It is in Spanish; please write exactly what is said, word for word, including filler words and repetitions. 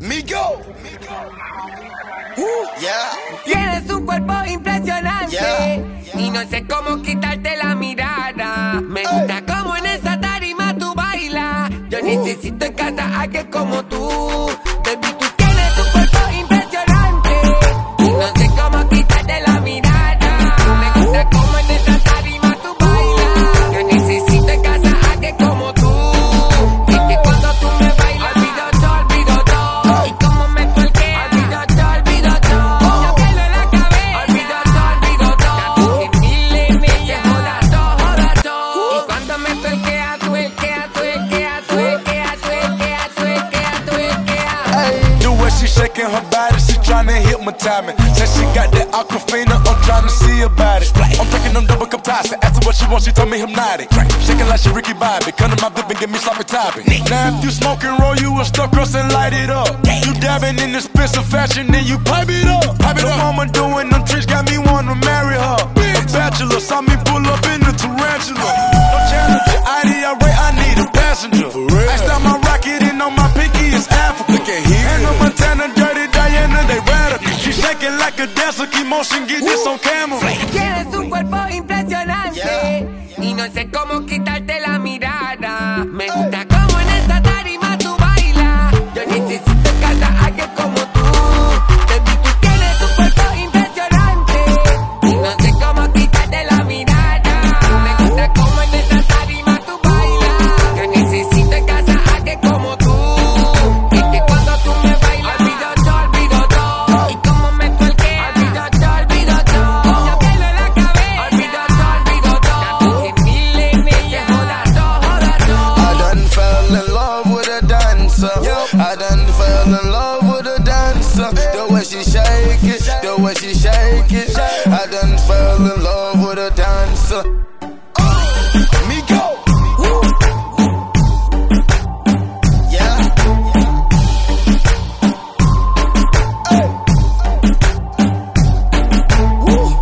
Migo. Uh, yeah. Tienes un cuerpo impresionante, yeah. y no sé cómo quitarte la mirada. Me gusta Ey. como en esa tarima tú bailas. Yo Uh. necesito en casa a alguien como tú. Baby, tú tienes un cuerpo impresionante, y no sé cómo quitarte la mirada. Me gusta como en esa tarima tú bailas. Yo necesito en casa a alguien como tú. Y que cuando tú me bailas, olvido todo, olvido todo. Y como me tuerqueas, olvido todo, olvido todo. Yo pelo en la cabeza, olvido todo, olvido todo. Que miles veces joda todo, joda todo. Y cuando me tuerqueas, tuerqueas, tuerqueas, tuerqueas, tuerqueas, tuerqueas, tuerqueas. The way she shaking her body, she tryna hypnotize me. Said she got that Aquafina, I'm tryna see about it. I'm taking them double cup ties, to ask her what she wants, she told me hypnotic. Shaking like she Ricky Bobby, come to my whip and give me sloppy topping. Now if you smoke and roll, you will stuck cross and light it up. You dabbing in expensive fashion, then you pipe it up. Pipe it up. Mama doing them tricks got me wanna marry her. A bachelor saw me pull up in the tarantula. No challenger, I D I rate, I need a passenger. Iced out my rocket and on my pinky is Africa. And on Montana, Dirty Diana, they radical. She shaking like a dancer, keep motion, get this on camera. Tienes un cuerpo impresionante, Yeah. y no sé cómo quitarte la mirada. Me gusta como en esa tarima tú bailas. Yo necesito en casa a alguien como tú. Baby, tú tienes un cuerpo impresionante, y no sé cómo quitarte la mirada. Me gusta como en esa tarima tú bailas. Yo necesito en casa a alguien como tú. Y que cuando tú me bailas, olvido todo, olvido todo. Y como me tuerqueas, olvido todo, olvido todo. Yo pelo en la cabeza, olvido todo, olvido todo. Que miles veces joda todo, joda todo. I done fell in love with a dancer. I done fell in love with a dancer. The way she shake it, the way she shake it.